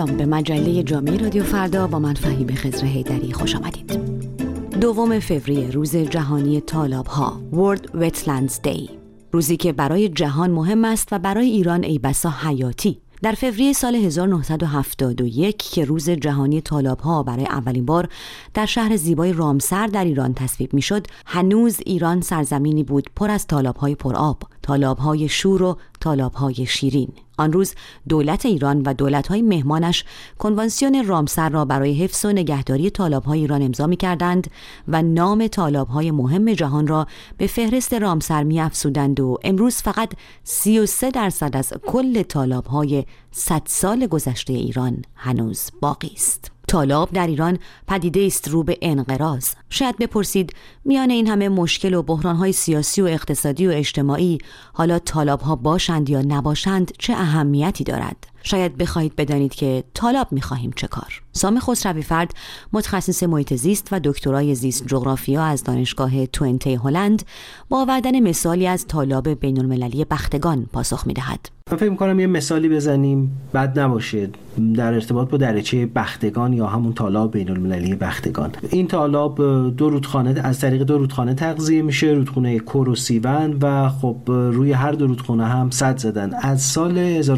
سلام، به مجله جامعه رادیو فردا با من فهیم خضر حیدری خوش آمدید. 2 فوریه روز جهانی تالاب‌ها، World Wetlands Day، روزی که برای جهان مهم است و برای ایران ای بسا حیاتی. در فوریه سال 1971 که روز جهانی تالاب‌ها برای اولین بار در شهر زیبای رامسر در ایران تصویب می‌شد، هنوز ایران سرزمینی بود پر از تالاب‌های پرآب، تالاب‌های شور و تالاب‌های شیرین. آن روز دولت ایران و دولت‌های مهمانش کنوانسیون رامسر را برای حفظ و نگهداری تالاب‌های ایران امضا می‌کردند و نام تالاب‌های مهم جهان را به فهرست رامسر می‌افزودند و امروز فقط 33% از کل تالاب‌های 100 سال گذشته ایران هنوز باقی است. تالاب در ایران پدیده است رو به انقراض. شاید بپرسید میان این همه مشکل و بحران‌های سیاسی و اقتصادی و اجتماعی، حالا تالاب‌ها باشند یا نباشند چه اهمیتی دارد؟ شاید بخواهید بدانید که تالاب می‌خواهیم چه کار. سام خسروی فرد، متخصص محیط زیست و دکترای زیست جغرافیا از دانشگاه توئنته هلند، با آوردن مثالی از تالاب بین‌المللی بختگان پاسخ می‌دهد. من فکر می‌کنم یه مثالی بزنیم بد نباشه در ارتباط با دریچه بختگان یا همون تالاب بین‌المللی بختگان. این تالاب از طریق 2 رودخانه تغذیه میشه، رودخونه کور و سیون، و خب روی هر 2 رودخانه هم سد زدن. از سال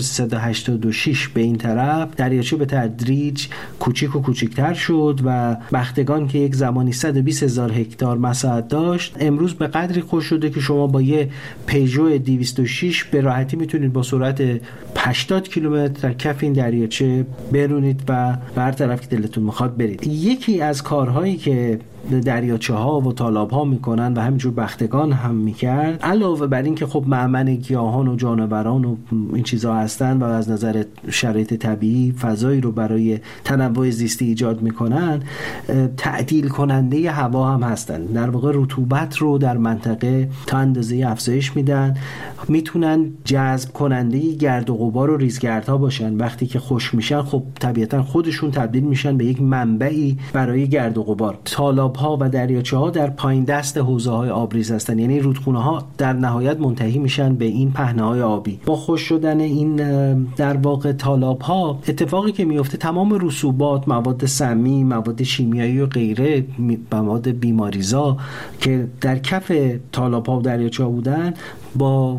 1386 به این طرف دریاچه به تدریج کوچیک و کوچیک‌تر شد و بختگان که یک زمانی 120,000 هکتار مساحت داشت، امروز به قدری خوش شده که شما با یه پیژو 206 به راحتی میتونید با سرعت 80 کیلومتر در کف این دریاچه برونید و به هر طرف که دلتون میخواد برید. یکی از کارهایی که دریاچه ها و تالاب ها میکنن و همینجور بختگان هم میکرد، علاوه بر این که خب مأمن گیاهان و جانوران و این چیزها هستن و از نظر شرایط طبیعی فضایی رو برای تنوع زیستی ایجاد میکنن، تعدیل کننده هوا هم هستن. در واقع رطوبت رو در منطقه تا اندازه افزایش میدن، میتونن جذب کننده گرد و غبار و ریزگردها باشن. وقتی که خشک میشن خب طبیعتا خودشون تبدیل میشن به یک منبعی برای گرد و غبار. تالاب‌ها و دریاچه‌ها در پایین دست حوضه‌های آبریز هستن، یعنی رودخونه‌ها در نهایت منتهی میشن به این پهنه‌های آبی. با خشک شدن این در واقع تالاب‌ها، اتفاقی که میفته تمام رسوبات، مواد سمی، مواد شیمیایی و غیره، مواد بیماریزا که در کف تالاب‌ها و دریاچه‌ها بودن، با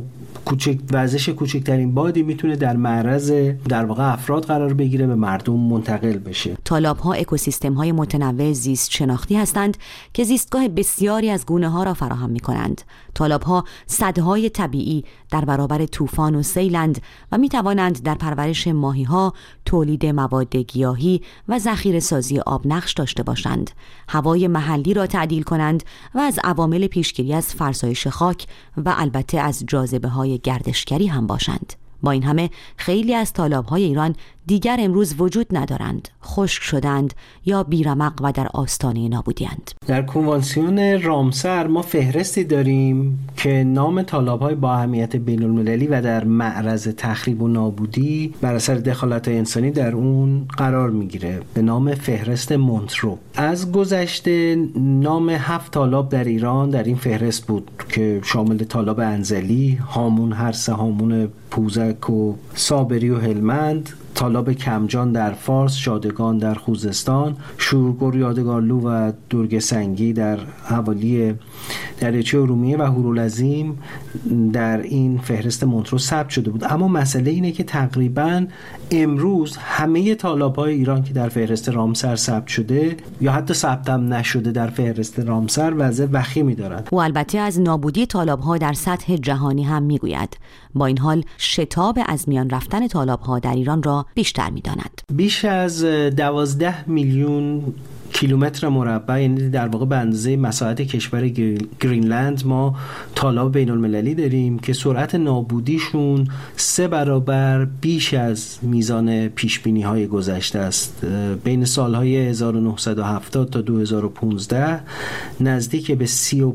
وزش کوچکترین بادی میتونه در معرض در واقع افراد قرار بگیره، به مردم منتقل بشه. تالاب‌ها اکوسیستم‌های متنوع زیست شناختی هستند که زیستگاه بسیاری از گونه‌ها را فراهم می‌کنند. تالاب‌ها سدهای طبیعی در برابر طوفان و سیلند و می‌توانند در پرورش ماهی‌ها، تولید مواد گیاهی و ذخیره‌سازی آب نقش داشته باشند. هوای محلی را تعدیل کنند و از عوامل پیشگیری از فرسایش خاک و البته از جاذبه‌های گردشگری هم باشند. با این همه خیلی از تالاب‌های ایران دیگر امروز وجود ندارند، خشک شدند یا بیرمق و در آستانه نابودی‌اند. در کنوانسیون رامسر ما فهرستی داریم که نام تالاب‌های با اهمیت بین‌المللی و در معرض تخریب و نابودی بر اثر دخالت‌های انسانی در اون قرار میگیره، به نام فهرست مونترو. از گذشته نام 7 تالاب در ایران در این فهرست بود که شامل تالاب انزلی، هامون هرسه، هامون پوزک و صابری و هلمند، تالاب کمجان در فارس، شادگان در خوزستان، شورگور، یادگارلو و درگ سنگی در حوالی دریاچه ارومیه و هورالعظیم در این فهرست مونترو ثبت شده بود. اما مسئله اینه که تقریباً امروز همه تالاب‌های ایران که در فهرست رامسر ثبت شده یا حتی ثبت هم نشده در فهرست رامسر وضع وخیمی دارند. و البته از نابودی تالاب‌ها در سطح جهانی هم میگوید. با این حال شتاب از میان رفتن تالاب‌ها در ایران را بیشتر می‌داند. بیش از 12 میلیون کیلومتر مربع، یعنی در واقع به اندازه مساحت کشور گرینلند، ما تالاب بین‌المللی داریم که سرعت نابودیشون 3 برابر بیش از میزان پیشبینی‌های گذشته است. بین سالهای 1970 تا 2015 نزدیک به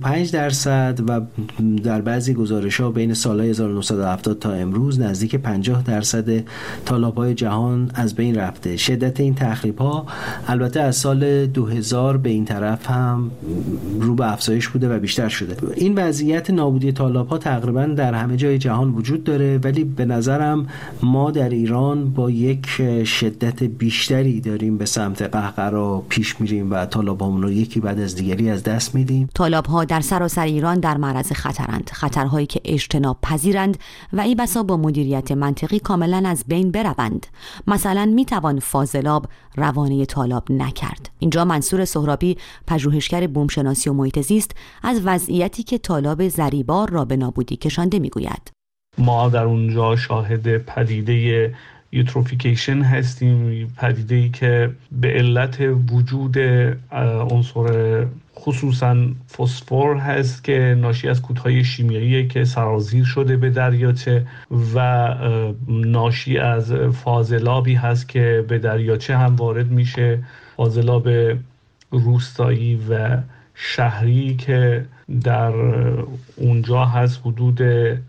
35% و در بعضی گزارش‌ها بین سالهای 1970 تا امروز نزدیک 50% تالاب‌های جهان از بین رفته. شدت این تخریب‌ها البته از سال 2000 به این طرف هم رو به افزایش بوده و بیشتر شده. این وضعیت نابودی تالاب‌ها تقریبا در همه جای جهان وجود داره، ولی به نظرم ما در ایران با یک شدت بیشتری داریم به سمت قهقرا پیش میریم و تالاب‌هامون رو یکی بعد از دیگری از دست میدیم. تالاب‌ها در سراسر ایران در معرض خطرند، خطرهایی که اجتناب پذیرند و ای بسا با مدیریت منطقی کاملا از بین بروند. مثلا میتوان فاضلاب روانه تالاب نکرد. اینجا منصور سهرابی، پژوهشگر بومشناسی و محیط زیست، از وضعیتی که تالاب زریبار را به نابودی کشانده میگوید. ما در اونجا شاهد پدیده یوتروفیکیشن هستیم، پدیده‌ای که به علت وجود عنصر خصوصا فسفر هست که ناشی از کودهای شیمیایی که سرازیر شده به دریاچه و ناشی از فاضلابی هست که به دریاچه هم وارد میشه، فاضلاب روستایی و شهری که در اونجا هست. حدود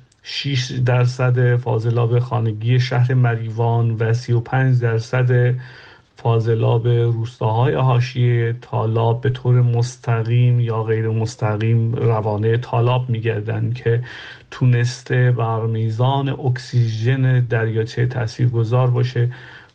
6% فاضلاب خانگی شهر مریوان و 35% فاضلاب روستاهای حاشیه تالاب به طور مستقیم یا غیر مستقیم روانه تالاب می‌گردند که تونسته بر میزان اکسیژن دریاچه تاثیرگذار باشه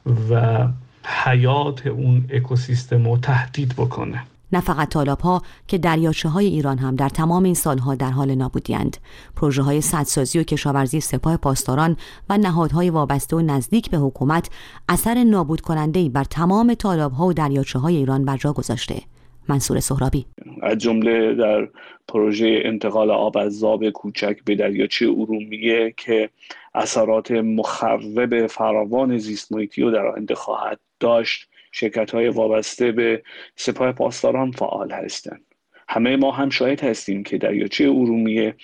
و حیات اون اکوسیستم رو تهدید بکنه. نه فقط تالاب‌ها که دریاچه‌های ایران هم در تمام این سالها در حال نابودی‌اند. پروژه‌های سدسازی و کشاورزی سپاه پاسداران و نهادهای وابسته و نزدیک به حکومت اثر نابود کننده‌ای بر تمام تالاب‌ها و دریاچه‌های ایران بر جا گذاشته. منصور سهرابی: از جمله در پروژه انتقال آب از زاب کوچک به دریاچه ارومیه که اثرات مخرب فراوان زیست محیطی رو در آینده خواهد داشت، شرکت‌های وابسته به سپاه پاسداران فعال هستند. همه ما هم شاهد هستیم که دریاچه ارومیه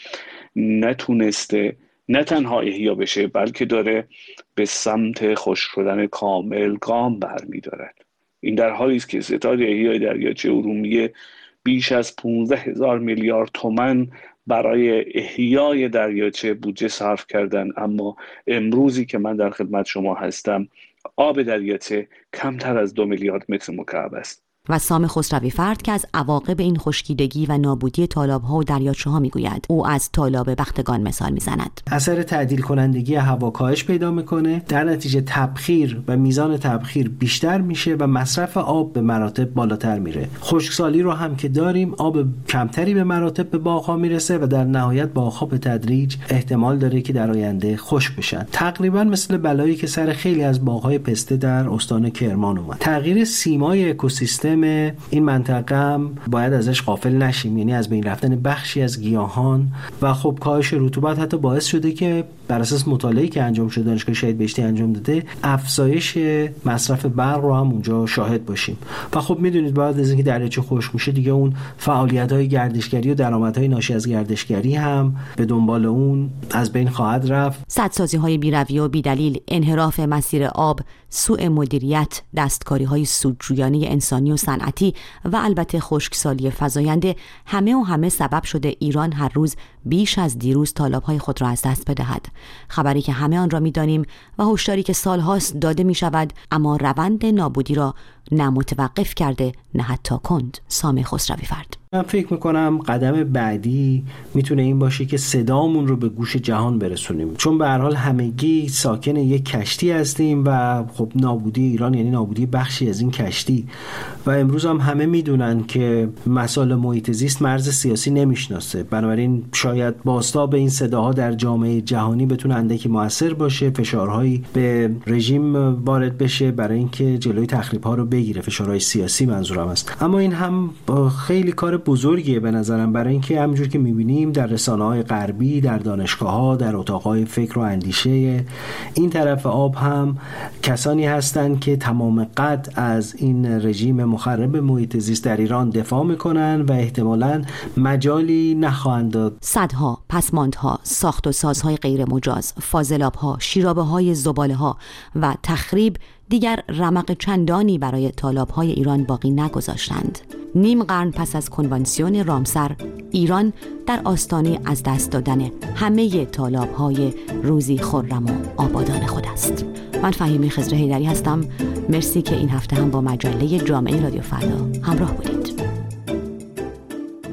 نتونسته نه تنها احیا بشه بلکه داره به سمت خشک شدن کامل گام برمی‌دارد. این در حالی است که ستاد احیای دریاچه ارومیه بیش از 15,000 میلیارد تومان برای احیای دریاچه بودجه صرف کردن، اما امروزی که من در خدمت شما هستم آب دریاچه کمتر از 2 میلیارد متر مکعب است. و سام خسروی فرد که از عواقب این خشکیدگی و نابودی تالاب‌ها و دریاچه‌ها میگوید. او از تالاب بختگان مثال میزند. اثر تعدیل کنندگی هوا کاهش پیدا میکنه، در نتیجه تبخیر و میزان تبخیر بیشتر میشه و مصرف آب به مراتب بالاتر میره. خشکسالی رو هم که داریم، آب کمتری به مراتب به باغ‌ها میرسه و در نهایت باغ‌ها به تدریج احتمال داره که در آینده خشک بشن. تقریبا مثل بلایی که سر خیلی از باغ‌های پسته در استان کرمان اومد. تغییر سیمای اکوسیستم این منطقه هم باید ازش غافل نشیم، یعنی از بین رفتن بخشی از گیاهان و خب کاهش رطوبت حتی باعث شده که بر اساس مطالعه‌ای که انجام شده، دانشگاه شهید بهشتی انجام داده، افزایش مصرف برق رو هم اونجا شاهد باشیم. و خب میدونید بعد از اینکه دریاچه خشک میشه دیگه اون فعالیت‌های گردشگری و درآمدهای ناشی از گردشگری هم به دنبال اون از بین خواهد رفت. سدسازی‌های بی‌رویه و بی‌دلیل، انحراف مسیر آب، سوء مدیریت، دستکاری‌های سودجویانه انسانی و صنعتی و البته خشکسالی فزاینده همه سبب شده ایران هر روز بیش از دیروز تالاب‌های خود را از دست بدهد. خبری که همه آن را می‌دانیم و هشداری که سال‌هاست داده می‌شود، اما روند نابودی را نه متوقف کرده نه حتی کند. سام خسروی فرد: من فکر میکنم قدم بعدی میتونه این باشه که صدامون رو به گوش جهان برسونیم، چون به هر حال همگی ساکن یک کشتی هستیم و خب نابودی ایران یعنی نابودی بخشی از این کشتی و امروز هم همه میدونن که مسائل محیط زیست مرز سیاسی نمیشناسه. بنابراین شاید بازتاب این صداها در جامعه جهانی بتونه اندکی موثر باشه، فشارهایی به رژیم وارد بشه برای اینکه جلوی تخریب‌ها رو بگیره، فشارهای سیاسی منظورم است. اما این هم خیلی کار بزرگیه به نظرم، برای اینکه همونجور که می‌بینیم در رسانه‌های غربی، در دانشگاه‌ها، در اتاق‌های فکر و اندیشه این طرف آب هم کسانی هستند که تمام قد از این رژیم مخرب محیط زیست در ایران دفاع می‌کنن و احتمالاً مجالی نخواهند داد. صدها، پسماندها، ساخت و سازهای غیر مجاز، فاضلاب‌ها، شیرابه‌های زباله‌ها و تخریب دیگر رمق چندانی برای تالاب‌های ایران باقی نگذاشتند. نیم قرن پس از کنوانسیون رامسر، ایران در آستانه از دست دادن همه تالاب‌های روزی خرم و آبادان خود است. من فهیمه خضر حیدری هستم. مرسی که این هفته هم با مجله جامعه رادیو فردا همراه بودید.